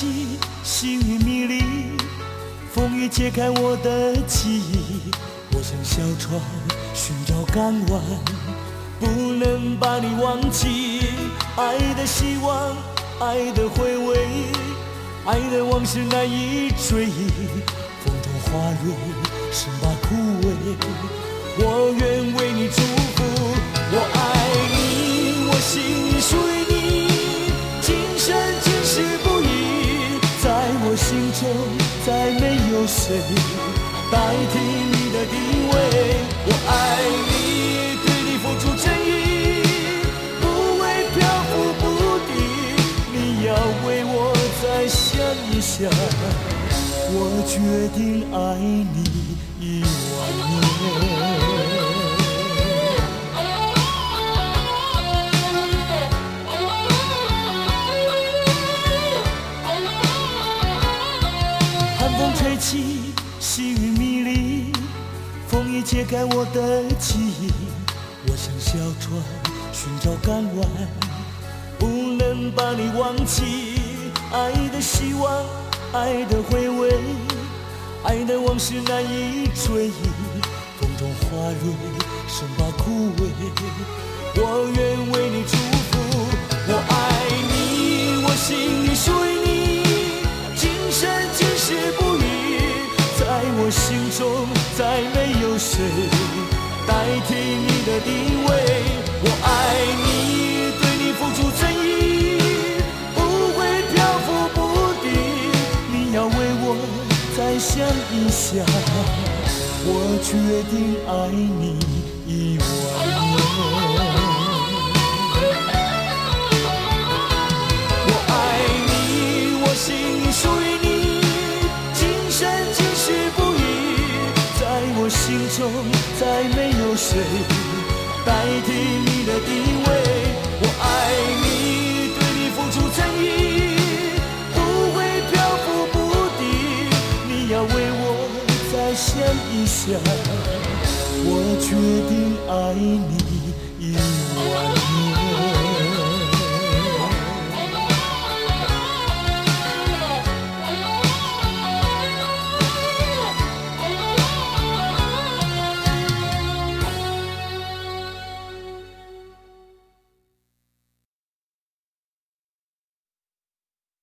起，细雨迷离，风雨揭开我的记忆。我像小船寻找港湾，不能把你忘记。爱的希望，爱的回味，爱的往事难以追忆。风中花蕊生把枯萎，我愿为你祝福。我爱你，我心属于你，今生今世不移。在我心中再没有谁代替你的地位。我爱你，对你付出真意，不会漂浮不定。你要为我再想一想，我决定爱你10000年。寒风吹起，细雨迷离，风雨揭开我的记忆。我像小船寻找港湾，不能把你忘记。爱的希望，爱的回味，爱的往事难以追忆。风中花蕊生把枯萎，我愿为你祝福。我爱你，我心里属于你，今生今世不移。在我心中再没有谁代替你的地位。我爱你，对你付出真意，不会漂浮不定。你要为我再想一想，我决定爱你10000年。我爱你，我心里属于你，今生今世不移。在我心中再没有谁代替你的地位。我爱你，对你付出真意，不会漂浮不定。你要为我再想一想，我决定爱你10000年。